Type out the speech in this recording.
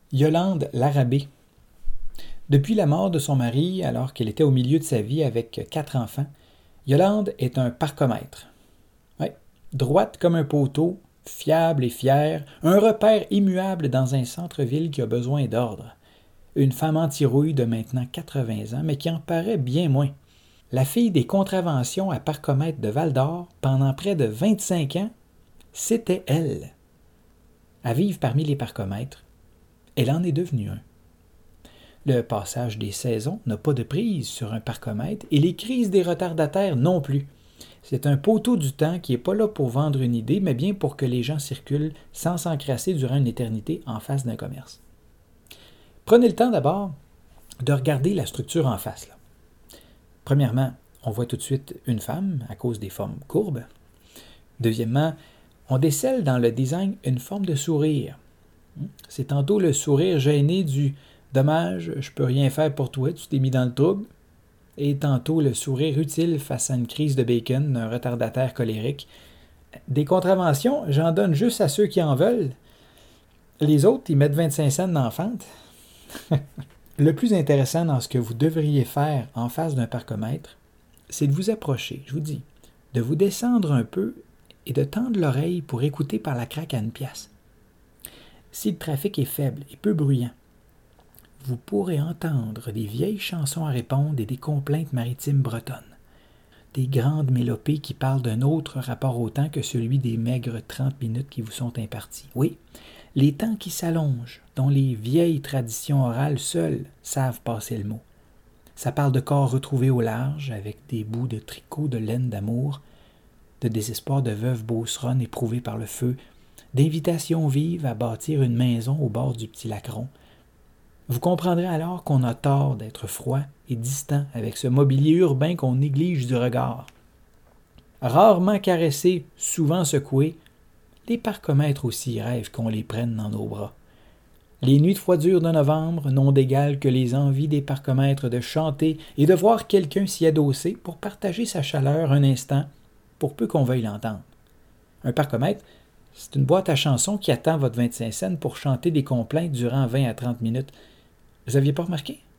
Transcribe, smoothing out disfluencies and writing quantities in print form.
Yolande Larrabé. Depuis la mort de son mari, alors qu'elle était au milieu de sa vie avec 4 enfants, Yolande est un parcomètre. Ouais, droite comme un poteau, fiable et fière, un repère immuable dans un centre-ville qui a besoin d'ordre. Une femme anti-rouille de maintenant 80 ans, mais qui en paraît bien moins. La fille des contraventions à parcomètre de Val-d'Or, pendant près de 25 ans, c'était elle. À vivre parmi les parcomètres, elle en est devenue un. Le passage des saisons n'a pas de prise sur un parcomètre et les crises des retardataires non plus. C'est un poteau du temps qui n'est pas là pour vendre une idée, mais bien pour que les gens circulent sans s'encrasser durant une éternité en face d'un commerce. Prenez le temps d'abord de regarder la structure en face. Là. Premièrement, on voit tout de suite une femme à cause des formes courbes. Deuxièmement, on décèle dans le design une forme de sourire. C'est tantôt le sourire gêné du « dommage, je peux rien faire pour toi, tu t'es mis dans le trouble » et tantôt le sourire utile face à une crise de bacon d'un retardataire colérique. Des contraventions, j'en donne juste à ceux qui en veulent. Les autres, ils mettent 25 cents dans la fente. Le plus intéressant dans ce que vous devriez faire en face d'un parcomètre, c'est de vous approcher, je vous dis, de vous descendre un peu et de tendre l'oreille pour écouter par la craque à une pièce. Si le trafic est faible et peu bruyant, vous pourrez entendre des vieilles chansons à répondre et des complaintes maritimes bretonnes. Des grandes mélopées qui parlent d'un autre rapport au temps que celui des maigres 30 minutes qui vous sont imparties. Oui, les temps qui s'allongent, dont les vieilles traditions orales seules savent passer le mot. Ça parle de corps retrouvés au large, avec des bouts de tricot de laine d'amour, de désespoir de veuve beauceronne éprouvée par le feu, d'invitations vives à bâtir une maison au bord du petit lac rond. Vous comprendrez alors qu'on a tort d'être froid et distant avec ce mobilier urbain qu'on néglige du regard. Rarement caressés, souvent secoués, les parcomètres aussi rêvent qu'on les prenne dans nos bras. Les nuits de froidure de novembre n'ont d'égal que les envies des parcomètres de chanter et de voir quelqu'un s'y adosser pour partager sa chaleur un instant, pour peu qu'on veuille l'entendre. Un parcomètre, c'est une boîte à chansons qui attend votre 25 cents pour chanter des complaintes durant 20 à 30 minutes. Vous aviez pas remarqué?